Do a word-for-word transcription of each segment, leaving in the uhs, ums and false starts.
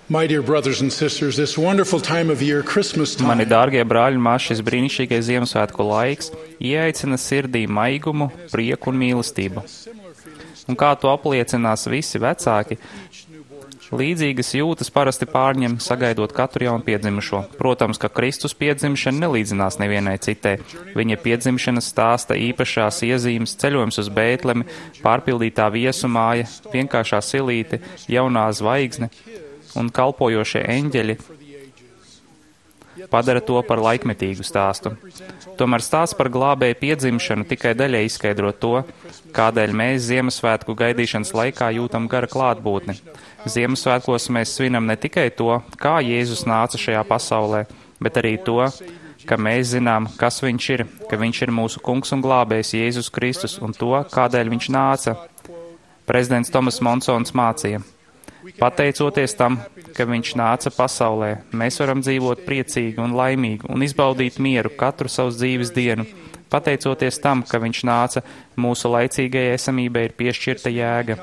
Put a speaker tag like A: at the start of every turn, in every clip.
A: My dear brothers and sisters, this wonderful time of year, Christmas time,
B: Mani dārgie brāļi un māsas, šis brīnišķīgais Ziemassvētku laiks ieaicina sirdī maigumu, prieku un mīlestību. Un kā to apliecinās visi vecāki, līdzīgas jūtas parasti pārņem, sagaidot katru jaunu piedzimušo. Protams, ka Kristus piedzimšana nelīdzinās nevienai citai. Viņa piedzimšana stāsta īpašās iezīmes, ceļojums uz Bētlemi, pārpildītā viesu māja, vienkāršā silīte, jaunā zvaigzne un kalpojošie eņģeļi padara to par laikmetīgu stāstu. Tomēr stāsts par glābēju piedzimšanu tikai daļai izskaidro to, kādēļ mēs Ziemassvētku gaidīšanas laikā jūtam gara klātbūtni. Ziemassvētkos mēs svinam ne tikai to, kā Jēzus nāca šajā pasaulē, bet arī to, ka mēs zinām, kas viņš ir, ka viņš ir mūsu kungs un glābējs Jēzus Kristus un to, kādēļ viņš nāca. Prezidents Tomas Monsons mācīja: pateicoties tam, ka viņš nāca pasaulē, mēs varam dzīvot priecīgi un laimīgi un izbaudīt mieru katru savas dzīves dienu. Pateicoties tam, ka viņš nāca, mūsu laicīgajai esamībai ir piešķirta jēga.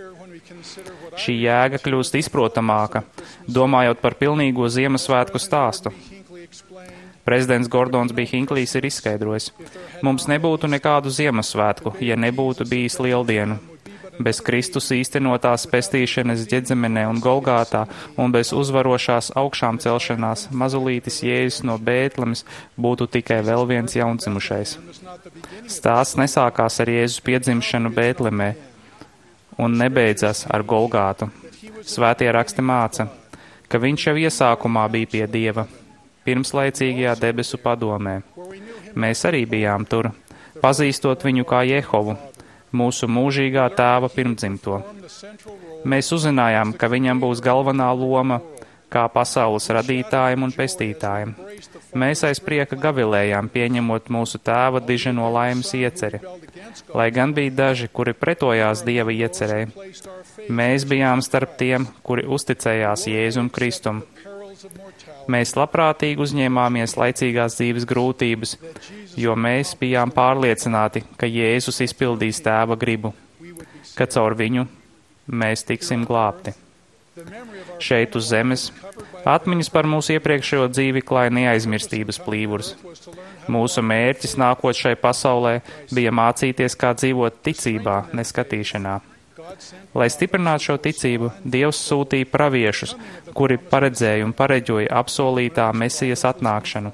B: Šī jēga kļūst izprotamāka, domājot par pilnīgo Ziemassvētku stāstu. Prezidents Gordons B. Hinckley's ir izskaidrojis: mums nebūtu nekādu Ziemassvētku, ja nebūtu bijis lieldienu. Bez Kristus īstenotās pestīšanas Ģedzemenē un Golgātā un bez uzvarošās augšām celšanās mazulītis Jēzus no Bētlemes būtu tikai vēl viens jaundzimušais. Stāsts nesākās ar Jēzus piedzimšanu Bētlemē un nebeidzas ar Golgātu. Svētie raksti māca, ka viņš jau iesākumā bija pie Dieva, pirmslaicīgajā debesu padomē. Mēs arī bijām tur, pazīstot viņu kā Jehovu, mūsu mūžīgā tēva pirmdzimto. Mēs uzzinājām, ka viņam būs galvenā loma kā pasaules radītājiem un pestītājiem. Mēs aiz prieka gavilējām, pieņemot mūsu tēva diženo laimes ieceri. Lai gan bija daži, kuri pretojās Dieva iecerei, mēs bijām starp tiem, kuri uzticējās Jēzum Kristum. Mēs labprātīgi uzņēmāmies laicīgās dzīves grūtības, jo mēs bijām pārliecināti, ka Jēzus izpildīs tēva gribu, ka caur viņu mēs tiksim glābti. Šeit uz zemes atmiņas par mūsu iepriekšējo dzīvi klāja neaizmirstības plīvurs. Mūsu mērķis nākot šai pasaulē bija mācīties, kā dzīvot ticībā, neskatīšanā. Lai stiprinātu šo ticību, Dievs sūtīja praviešus, kuri paredzēja un pareģoja apsolītā Mesijas atnākšanu.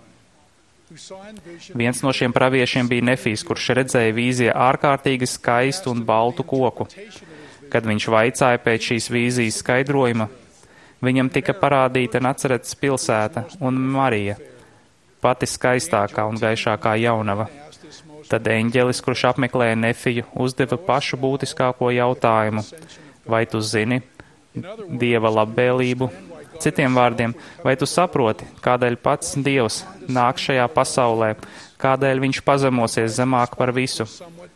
B: Viens no šiem praviešiem bija Nefijs, kurš redzēja vīzijā ārkārtīgi skaistu un baltu koku. Kad viņš vaicāja pēc šīs vīzijas skaidrojuma, viņam tika parādīta Nacaretes pilsēta un Marija, pati skaistākā un gaišākā jaunava. Tad eņģelis, kurš apmeklēja Nefiju, uzdeva pašu būtiskāko jautājumu: vai tu zini Dieva labvēlību? Citiem vārdiem, vai tu saproti, kādēļ pats Dievs nāk šajā pasaulē, kādēļ viņš pazemosies zemāk par visu?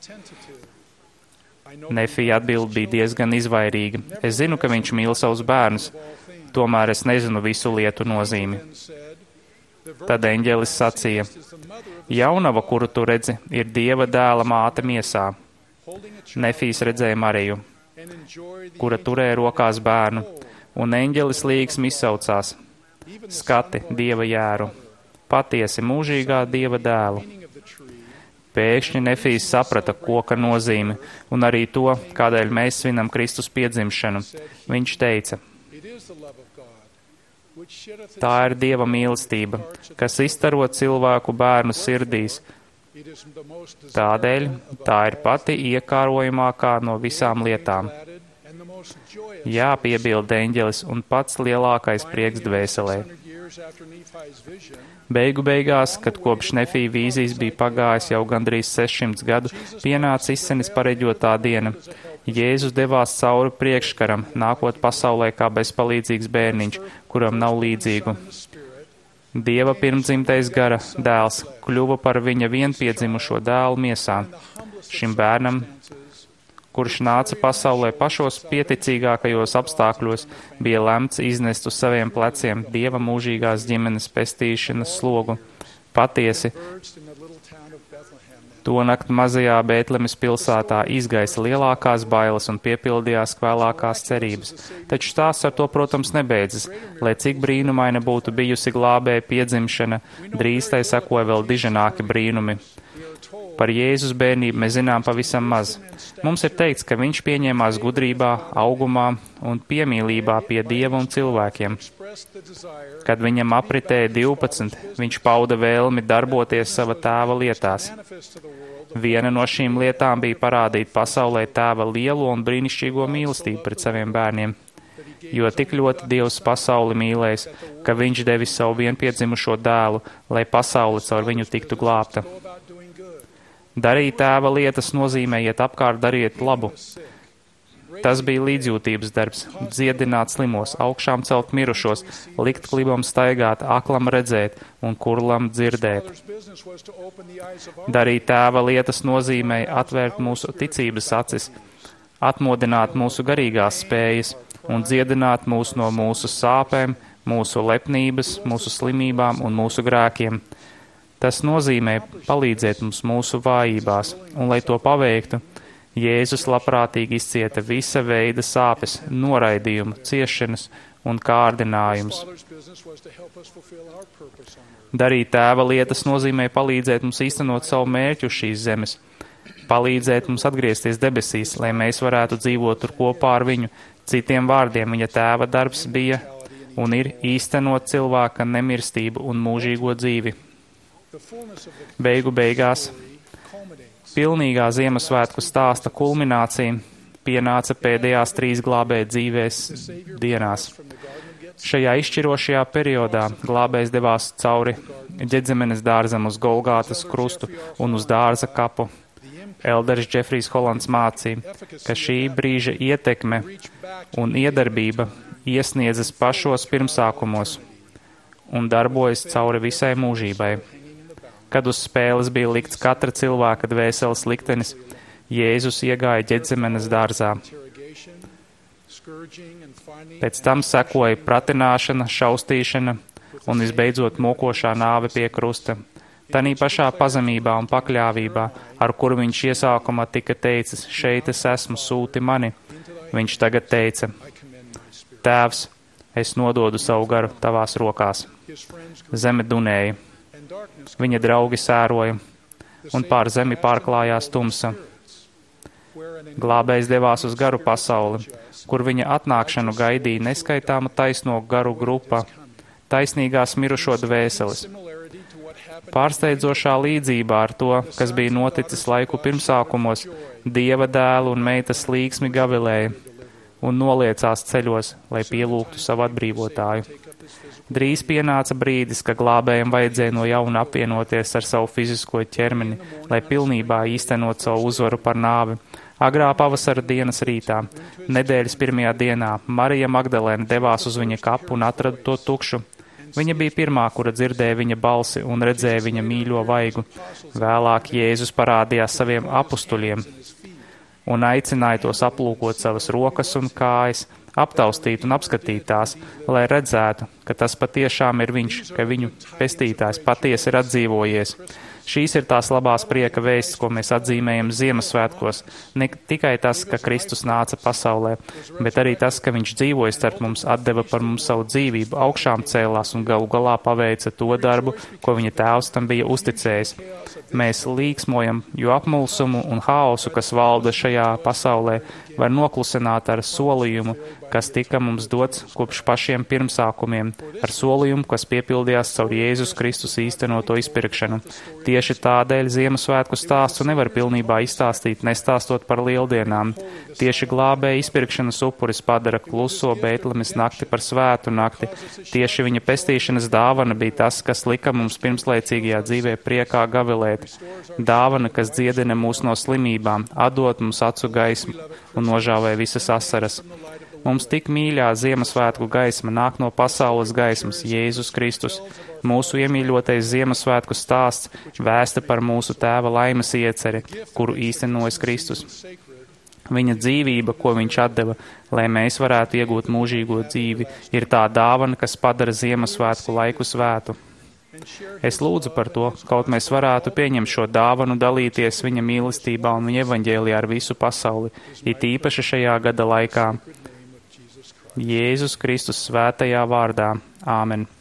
B: Nefija atbild bija diezgan izvairīga. Es zinu, ka viņš mīl savus bērnus, tomēr es nezinu visu lietu nozīmi. Tad eņģelis sacīja: jaunava, kuru tu redzi, ir Dieva dēla māte miesā. Nefijs redzēja Mariju, kura turēja rokās bērnu, un eņģelis līgsmi izsaucās: skati Dieva jēru, patiesi mūžīgā Dieva dēlu. Pēkšņi Nefijs saprata koka nozīmi un arī to, kādēļ mēs svinam Kristus piedzimšanu. Viņš teica: tā ir Dieva mīlestība, kas izstaro cilvēku bērnu sirdīs. Tādēļ tā ir pati iekārojamākā no visām lietām. Jā, piebilda eņģelis, un pats lielākais prieks dvēselē. Beigu beigās, kad kopš Nefija vīzijas bija pagājis jau gandrīz sešsimt gadu, pienāca izsenis pareģotā diena. Jēzus devās cauri priekškaram, nākot pasaulē kā bezpalīdzīgs bērniņš, kuram nav līdzīgu. Dieva pirmdzimtais gara dēls kļuva par viņa vienpiedzimušo dēlu miesā. Šim bērnam, kurš nāca pasaulē pašos pieticīgākajos apstākļos, bija lemts iznest uz saviem pleciem Dieva mūžīgās ģimenes pestīšanas slogu. Patiesi, To nakti mazajā Bētlemes pilsētā izgaisa lielākās bailes un piepildījās vēlākās cerības. Taču stāsts ar to, protams, nebeidzas. Lai cik brīnumaina būtu bijusi glābēja piedzimšana, drīz tai sekoja vēl diženāki brīnumi. Par Jēzus bērnību mēs zinām pavisam maz. Mums ir teikts, ka viņš pieņēmās gudrībā, augumā un piemīlībā pie Dieva un cilvēkiem. Kad viņam apritēja divpadsmit, viņš pauda vēlmi darboties sava tēva lietās. Viena no šīm lietām bija parādīt pasaulē tēva lielo un brīnišķīgo mīlestību pret saviem bērniem. Jo tik ļoti Dievs pasauli mīlējis, ka viņš devis savu vienpiedzimušo dēlu, lai pasaule caur viņu tiktu glābta. Darīt tēva lietas nozīmē iet apkārt, dariet labu. Tas bija līdzjūtības darbs, dziedināt slimos, augšām celt mirušos, likt klibam staigāt, aklam redzēt un kurlam dzirdēt. Darīt tēva lietas nozīmē atvērt mūsu ticības acis, atmodināt mūsu garīgās spējas un dziedināt mūs no mūsu sāpēm, mūsu lepnības, mūsu slimībām un mūsu grēkiem. Tas nozīmē palīdzēt mums mūsu vājībās, un, lai to paveiktu, Jēzus labprātīgi izcieta visa veida sāpes, noraidījumu, ciešanas un kārdinājumus. Darīt tēva lietas nozīmē palīdzēt mums īstenot savu mērķu uz šīs zemes, palīdzēt mums atgriezties debesīs, lai mēs varētu dzīvot tur kopā ar viņu. Citiem vārdiem, viņa tēva darbs bija un ir īstenot cilvēka nemirstību un mūžīgo dzīvi. Beigu beigās, pilnīgā Ziemassvētku stāsta kulminācija pienāca pēdējās trīs glābēja dzīvēs dienās. Šajā izšķirošajā periodā glābējs devās cauri Ģedzemenes dārzam uz Golgātas krustu un uz dārza kapu. Elderis Džefrijs Holands mācīja, ka šī brīža ietekme un iedarbība iesniedzas pašos pirmsākumos un darbojas cauri visai mūžībai. Kad uz spēles bija likts katra cilvēka dvēseles liktenis, Jēzus iegāja Ģedzemenes dārzā. Pēc tam sekoja pratināšana, šaustīšana un visbeidzot mokošā nāve pie krusta. Tanī pašā pazemībā un pakļāvībā, ar kuru viņš iesākumā tika teicis, šeit es esmu, sūti mani, viņš tagad teica, Tēvs, es nododu savu garu tavās rokās. Zeme dunēja. Viņa draugi sēroja, un pār zemi pārklājās tumsa. Glābējs devās uz garu pasauli, kur viņa atnākšanu gaidīja neskaitāma taisno garu grupa, taisnīgās mirušo dvēseles. Pārsteidzošā līdzībā ar to, kas bija noticis laiku pirmsākumos, Dieva dēlu un meitas līksmi gavilēja un noliecās ceļos, lai pielūgtu savu atbrīvotāju. Drīz pienāca brīdis, ka glābējiem vajadzēja no jauna apvienoties ar savu fizisko ķermeni, lai pilnībā īstenot savu uzvaru par nāvi. Agrā pavasara dienas rītā, nedēļas pirmajā dienā, Marija Magdalēna devās uz viņa kapu un atrada to tukšu. Viņa bija pirmā, kura dzirdēja viņa balsi un redzēja viņa mīļo vaigu. Vēlāk Jēzus parādījās saviem apustuļiem un aicināja tos aplūkot savas rokas un kājas, aptaustīt un apskatīt tās, lai redzētu, ka tas patiešām ir viņš, ka viņu pestītājs patiesi ir atdzīvojies. Šīs ir tās labās prieka vēstis, ko mēs atzīmējam Ziemassvētkos. Ne tikai tas, ka Kristus nāca pasaulē, bet arī tas, ka viņš dzīvoja starp mums, atdeva par mums savu dzīvību, augšām cēlās un galu galā paveica to darbu, ko viņa tēvs tam bija uzticējis. Mēs līksmojam, jo apmulsumu un haosu, kas valda šajā pasaulē, var noklusināt ar solījumu, kas tika mums dots kopš pašiem pirmsākumiem, ar solījumu, kas piepildījās caur Jēzus Kristus īstenoto izpirkšanu. Tieši tādēļ Ziemassvētku stāstu nevar pilnībā izstāstīt, nestāstot par lieldienām. Tieši glābēja izpirkšanas upuris padara kluso Bētlemes nakti par svētu nakti. Tieši viņa pestīšanas dāvana bija tas, kas lika mums pirmslaicīgajā dzīvē priekā gavilēt. Dāvana, kas dziedina mūs no slimībām, atdot mums acu gaismu un nožāvē visas asaras. Mums tik mīļā Ziemassvētku gaisma nāk no pasaules gaismas, Jēzus Kristus. Mūsu iemīļotais Ziemassvētku stāsts vēsta par mūsu tēva laimes ieceri, kuru īstenojas Kristus. Viņa dzīvība, ko viņš atdeva, lai mēs varētu iegūt mūžīgo dzīvi, ir tā dāvana, kas padara Ziemassvētku laiku svētu. Es lūdzu par to, kaut mēs varētu pieņemt šo dāvanu, dalīties viņa mīlestībā un viņa evaņģēlijā ar visu pasauli, it īpaši šajā gada laikā. Jēzus Kristus svētajā vārdā. Āmen.